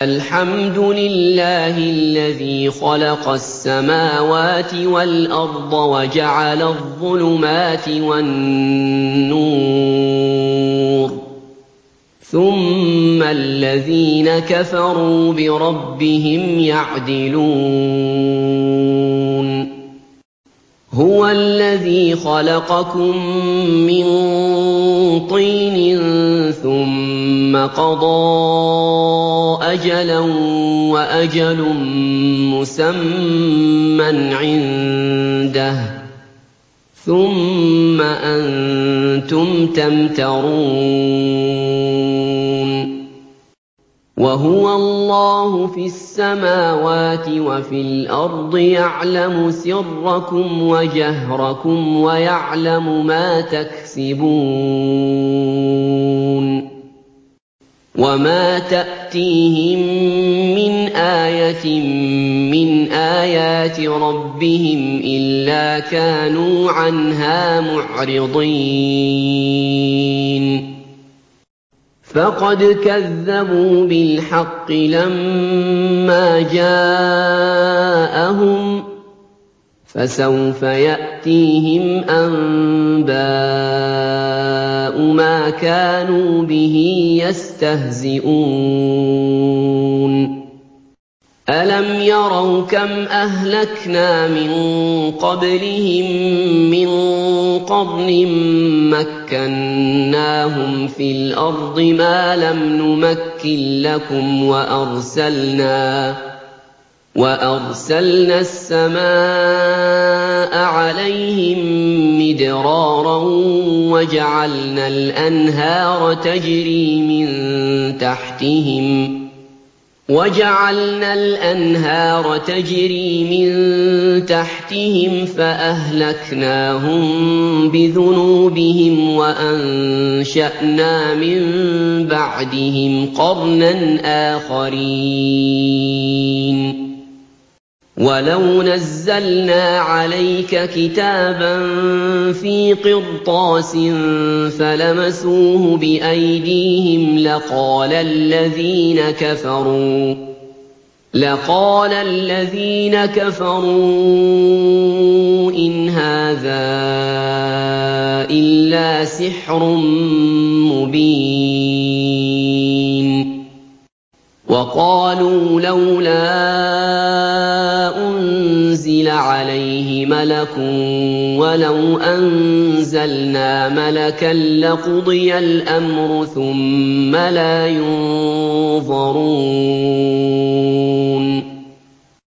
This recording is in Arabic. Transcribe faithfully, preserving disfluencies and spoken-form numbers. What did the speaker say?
الْحَمْدُ لِلَّهِ الَّذِي خَلَقَ السَّمَاوَاتِ وَالْأَرْضَ وَجَعَلَ الظُّلُمَاتِ وَالنُّورَ ۖ ثُمَّ الَّذِينَ كَفَرُوا بِرَبِّهِمْ يَعْدِلُونَ هُوَ الَّذِي خَلَقَكُم مِّن طِينٍ ثُمَّ قَضَىٰ أَجَلًا وَأَجَلٌ مُّسَمًّى عِندَهُ ثُمَّ أَنتُمْ تَمْتَرُونَ وَهُوَ اللَّهُ فِي السَّمَاوَاتِ وَفِي الْأَرْضِ يَعْلَمُ سِرَّكُمْ وَجَهْرَكُمْ وَيَعْلَمُ مَا تَكْسِبُونَ وَمَا تَأْتِيهِم مِّنْ آيَةٍ مِّنْ آيَاتِ رَبِّهِمْ إِلَّا كَانُوا عَنْهَا مُعْرِضِينَ فَقَدْ كَذَّبُوا بِالْحَقِّ لَمَّا جَاءَهُمْ ۖ فَسَوْفَ يَأْتِيهِمْ أَنبَاءُ مَا كَانُوا بِهِ يَسْتَهْزِئُونَ أَلَمْ يَرَوْا كَمْ أَهْلَكْنَا مِن قَبْلِهِم مِّن قَرْنٍ مَّكَّنَّاهُمْ فِي الْأَرْضِ مَا لَمْ نُمَكِّن لَّكُمْ وَأَرْسَلْنَا وَأَرْسَلْنَا السَّمَاءَ عَلَيْهِم مِّدْرَارًا وَجَعَلْنَا الْأَنْهَارَ تَجْرِي مِن تَحْتِهِمْ وَجَعَلْنَا الْأَنْهَارَ تَجْرِي مِن تَحْتِهِمْ فَأَهْلَكْنَاهُم بِذُنُوبِهِمْ وَأَنشَأْنَا مِن بَعْدِهِمْ قَرْنًا آخَرِينَ وَلَوْ نَزَّلْنَا عَلَيْكَ كِتَابًا فِي قِرْطَاسٍ فَلَمَسُوهُ بِأَيْدِيهِمْ لَقَالَ الَّذِينَ كَفَرُوا لَقَالَ الَّذِينَ كَفَرُوا إِنْ هَٰذَا إِلَّا سِحْرٌ مُّبِينٌ وَقَالُوا لَوْلَا أُنزِلَ عَلَيْهِ مَلَكٌ وَلَوْ أَنزَلْنَا مَلَكًا لَّقُضِيَ الْأَمْرُ ثُمَّ لَا يُنظَرُونَ